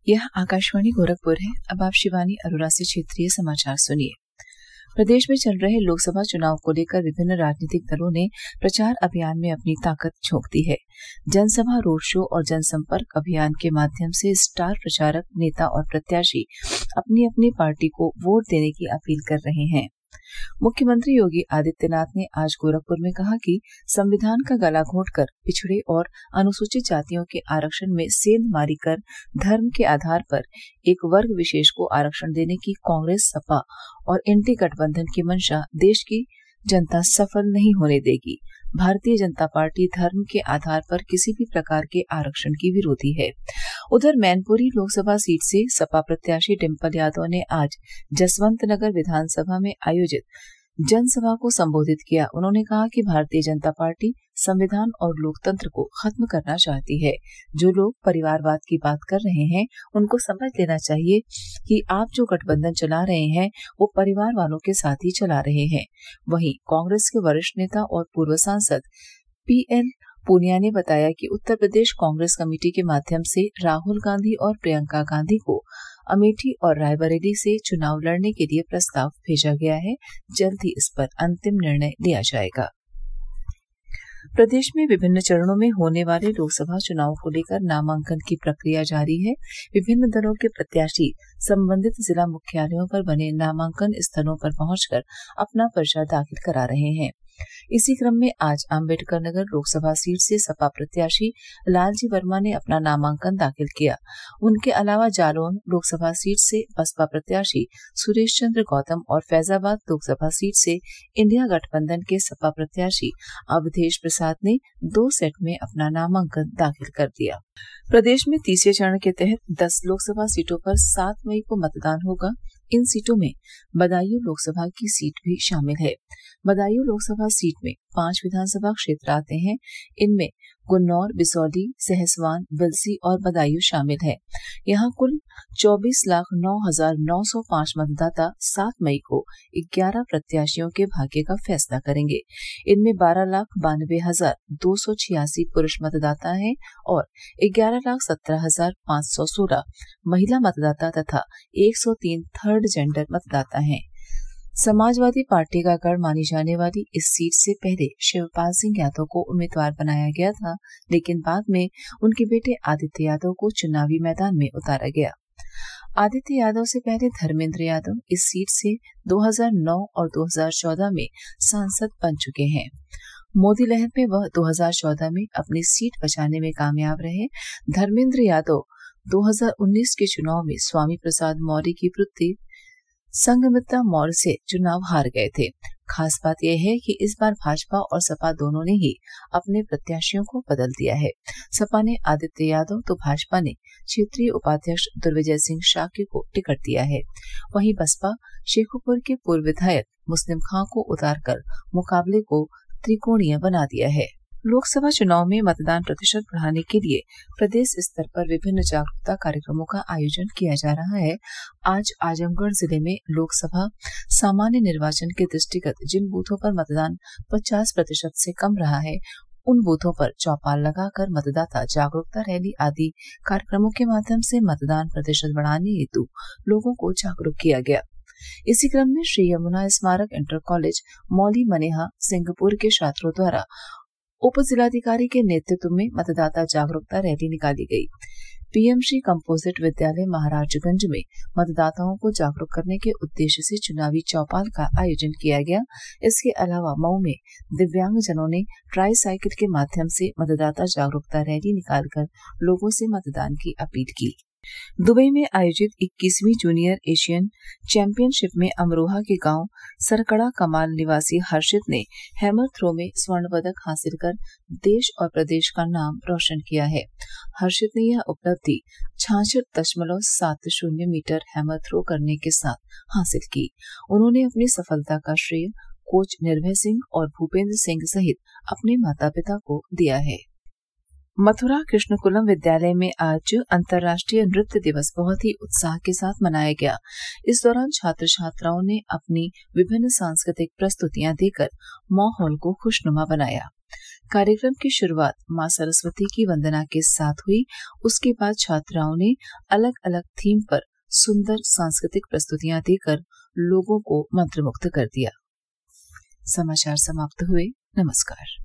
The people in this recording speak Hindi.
यह आकाशवाणी गोरखपुर है। अब आप शिवानी अरोरा से क्षेत्रीय समाचार सुनिए। प्रदेश में चल रहे लोकसभा चुनाव को लेकर विभिन्न राजनीतिक दलों ने प्रचार अभियान में अपनी ताकत झोंक दी है। जनसभा, रोड शो और जनसंपर्क अभियान के माध्यम से स्टार प्रचारक, नेता और प्रत्याशी अपनी अपनी पार्टी को वोट देने की अपील कर रहे हैं। मुख्यमंत्री योगी आदित्यनाथ ने आज गोरखपुर में कहा कि संविधान का गला घोंटकर पिछड़े और अनुसूचित जातियों के आरक्षण में सेंधमारी कर धर्म के आधार पर एक वर्ग विशेष को आरक्षण देने की कांग्रेस, सपा और इंडी गठबंधन की मंशा देश की जनता सफल नहीं होने देगी। भारतीय जनता पार्टी धर्म के आधार पर किसी भी प्रकार के आरक्षण की विरोधी है। उधर मैनपुरी लोकसभा सीट से सपा प्रत्याशी डिम्पल यादव ने आज जसवंत नगर विधानसभा में आयोजित जनसभा को संबोधित किया। उन्होंने कहा कि भारतीय जनता पार्टी संविधान और लोकतंत्र को खत्म करना चाहती है। जो लोग परिवारवाद की बात कर रहे हैं, उनको समझ लेना चाहिए कि आप जो गठबंधन चला रहे हैं वो परिवार वालों के साथ ही चला रहे हैं। वहीं कांग्रेस के वरिष्ठ नेता और पूर्व सांसद PL पूनिया ने बताया कि उत्तर प्रदेश कांग्रेस कमेटी के माध्यम से राहुल गांधी और प्रियंका गांधी को अमेठी और रायबरेली से चुनाव लड़ने के लिए प्रस्ताव भेजा गया है। जल्द ही इस पर अंतिम निर्णय लिया जाएगा। प्रदेश में विभिन्न चरणों में होने वाले लोकसभा चुनाव को लेकर नामांकन की प्रक्रिया जारी है। विभिन्न दलों के प्रत्याशी संबंधित जिला मुख्यालयों पर बने नामांकन स्थलों पर पहुंचकर अपना पर्चा दाखिल करा रहे हैं। इसी क्रम में आज अम्बेडकर नगर लोकसभा सीट से सपा प्रत्याशी लालजी वर्मा ने अपना नामांकन दाखिल किया। उनके अलावा जालौन लोकसभा सीट से बसपा प्रत्याशी सुरेश चंद्र गौतम और फैजाबाद लोकसभा सीट से इंडिया गठबंधन के सपा प्रत्याशी अवधेश प्रसाद ने 2 सेट में अपना नामांकन दाखिल कर दिया। प्रदेश में तीसरे चरण के तहत 10 लोकसभा सीटों पर 7 मई को मतदान होगा। इन सीटों में बदायूं लोकसभा की सीट भी शामिल है। बदायूं लोकसभा सीट में 5 विधानसभा क्षेत्र आते हैं। इनमें गुन्नौर, बिसौली, सहसवान, विलसी और बदायूं शामिल है। यहाँ कुल 24,09,905 मतदाता 7 मई को 11 प्रत्याशियों के भाग्य का फैसला करेंगे। इनमें 12,92,286 पुरुष मतदाता हैं और 11,17,516 महिला मतदाता तथा 103 थर्ड जेंडर मतदाता हैं। समाजवादी पार्टी का गढ़ मानी जाने वाली इस सीट से पहले शिवपाल सिंह यादव को उम्मीदवार बनाया गया था, लेकिन बाद में उनके बेटे आदित्य यादव को चुनावी मैदान में उतारा गया। आदित्य यादव से पहले धर्मेंद्र यादव इस सीट से 2009 और 2014 में सांसद बन चुके हैं। मोदी लहर में वह 2014 में अपनी सीट बचाने में कामयाब रहे। धर्मेंद्र यादव 2019 के चुनाव में स्वामी प्रसाद मौर्य की पुत्री संघमित्रा मौर्य से चुनाव हार गए थे। खास बात यह है कि इस बार भाजपा और सपा दोनों ने ही अपने प्रत्याशियों को बदल दिया है। सपा ने आदित्य यादव तो भाजपा ने क्षेत्रीय उपाध्यक्ष दुर्विजय सिंह शाक्य को टिकट दिया है। वहीं बसपा शेखोपुर के पूर्व विधायक मुस्लिम खां को उतारकर मुकाबले को त्रिकोणीय बना दिया है। लोकसभा चुनाव में मतदान प्रतिशत बढ़ाने के लिए प्रदेश स्तर पर विभिन्न जागरूकता कार्यक्रमों का आयोजन किया जा रहा है। आज आजमगढ़ जिले में लोकसभा सामान्य निर्वाचन के दृष्टिगत जिन बूथों पर मतदान 50% से कम रहा है, उन बूथों पर चौपाल लगाकर मतदाता जागरूकता रैली आदि कार्यक्रमों के माध्यम से मतदान प्रतिशत बढ़ाने हेतु लोगों को जागरूक किया गया। इसी क्रम में श्री यमुना स्मारक इंटर कॉलेज मौली मनेहा सिंहपुर के छात्रों द्वारा उप जिलाधिकारी के नेतृत्व में मतदाता जागरूकता रैली निकाली गई। पीएमश्री कंपोजिट विद्यालय महाराजगंज में मतदाताओं को जागरूक करने के उद्देश्य से चुनावी चौपाल का आयोजन किया गया। इसके अलावा मऊ में दिव्यांगजनों ने ट्राई साइकिल के माध्यम से मतदाता जागरूकता रैली निकालकर लोगों से मतदान की अपील की। दुबई में आयोजित 21वीं जूनियर एशियन चैंपियनशिप में अमरोहा के गांव सरकड़ा कमाल निवासी हर्षित ने हैमर थ्रो में स्वर्ण पदक हासिल कर देश और प्रदेश का नाम रोशन किया है। हर्षित ने यह उपलब्धि 66.70 मीटर हैमर थ्रो करने के साथ हासिल की। उन्होंने अपनी सफलता का श्रेय कोच निर्भय सिंह और भूपेंद्र सिंह सहित अपने माता पिता को दिया है। मथुरा कृष्णकुलम विद्यालय में आज अंतर्राष्ट्रीय नृत्य दिवस बहुत ही उत्साह के साथ मनाया गया। इस दौरान छात्र छात्राओं ने अपनी विभिन्न सांस्कृतिक प्रस्तुतियां देकर माहौल को खुशनुमा बनाया। कार्यक्रम की शुरुआत माँ सरस्वती की वंदना के साथ हुई। उसके बाद छात्राओं ने अलग अलग थीम पर सुंदर सांस्कृतिक प्रस्तुतियां देकर लोगों को मंत्रमुग्ध कर दिया। समाचार समाप्त हुए। नमस्कार।